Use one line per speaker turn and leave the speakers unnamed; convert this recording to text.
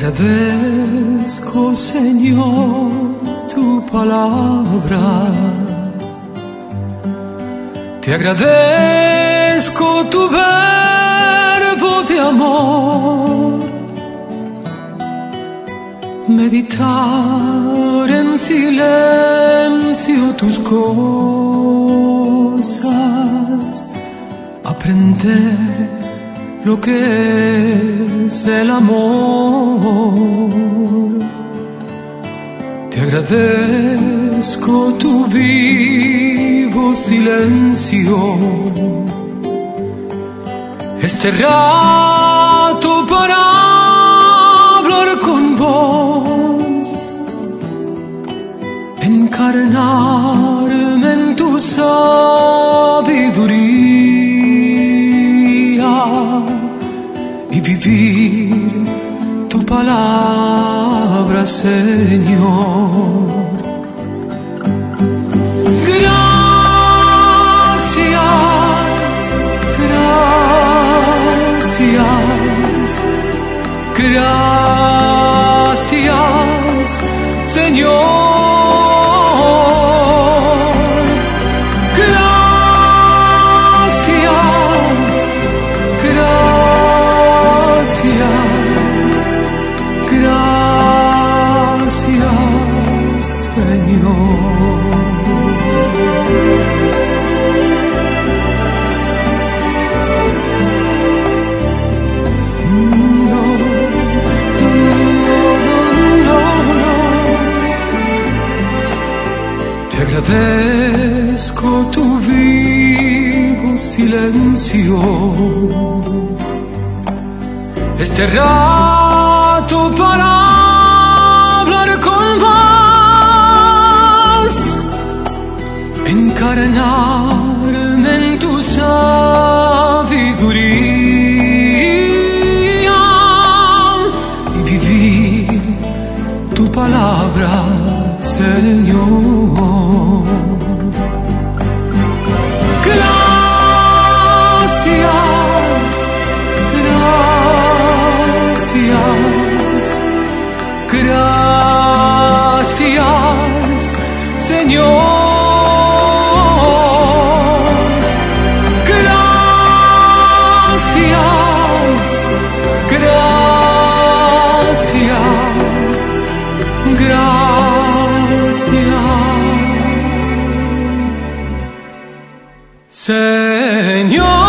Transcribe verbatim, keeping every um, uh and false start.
agradezco, Señor, tu palabra. Te agradezco tu verbo de amor. Meditar en silencio tus cosas, aprender lo que es el amor. Te agradezco tu vivo silencio, este rato para hablar con vos, encarnarme en tu sabiduría y vivir tu palabra, Señor. Gracias, gracias, gracias, Señor. Agradezco tu vivo silencio, este rato para hablar con vos, encarnarme en tu sabiduría y vivir tu palabra, Señor. Gracias, gracias, gracias, Señor. Gracias, gracias, gracias, Señor.